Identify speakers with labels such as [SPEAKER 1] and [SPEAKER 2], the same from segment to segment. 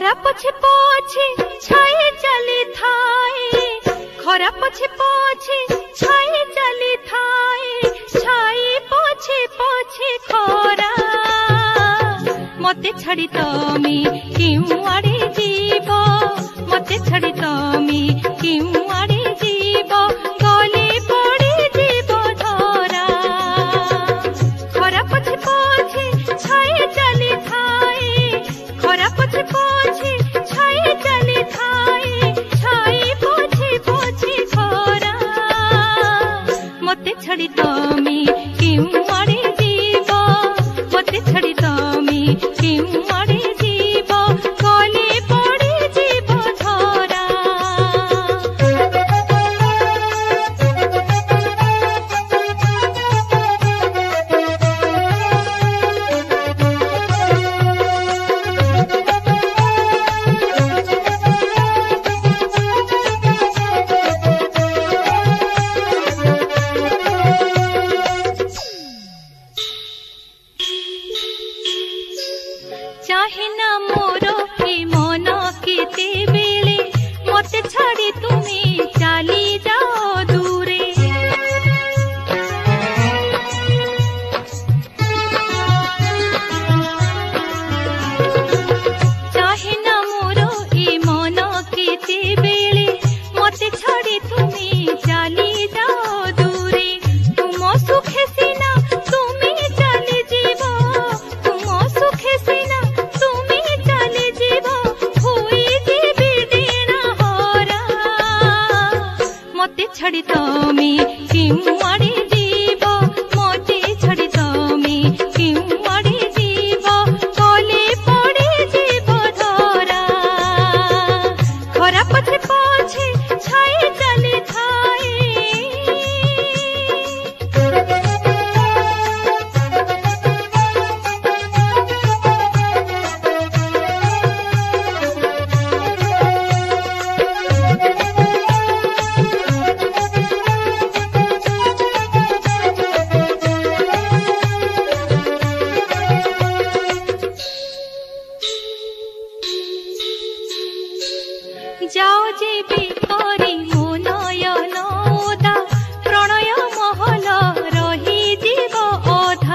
[SPEAKER 1] खरा पछे पछे छाई चली थाए, खरा पछे पछे छाई चली थाए, छाई पछे पछे खरा मते छाड़ी तमे केउ आड़े जीव, मते छाड़ी तमे केउ आड़े जीव, गले पड़े जीव धरा। खरा पछे पछे छाई चली थाए, खरा पछे पछे छाई चली थाए, छाई पछे पछे खरा मते छाड़ी तमे केउ आड़े जीव, मते छाड़ी तमे केउ आड़े जीव, गले पड़े जीव धरा। चाहे ना मोर ए मन केते बेले, मते छाड़ी तुमे चाली जाओ दूरे। चाहे ना मोर ए मन केते बेले, मते छाड़ी तुमे चाली जाओ दूरे। तुम सुखे सिना तुमे चाली जीव, तुम सुखे सिना मते छाड़ी तमे केउ आड़े जीव, मते छाड़ी तमे केउ आड़े जीव, गले पड़े जीव धरा। खरा पछे पछे छाई चली थाए, जाओ जेबी करी मो नयन ओदा, प्रणय महल रही जीव अधा।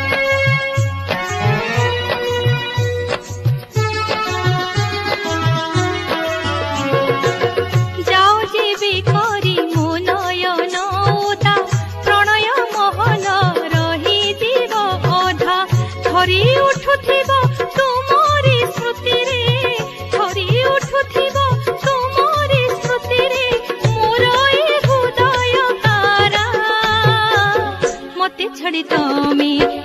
[SPEAKER 1] जाओ जेबी करी मो नयन ओदा, प्रणय महल रही जीव अधा। थरी उठुथिब तुमरी स्मृति रे, थरी उठुथिब तुमरी स्मृति रे, मोर ए हृदय कारा मते छाड़ी तमे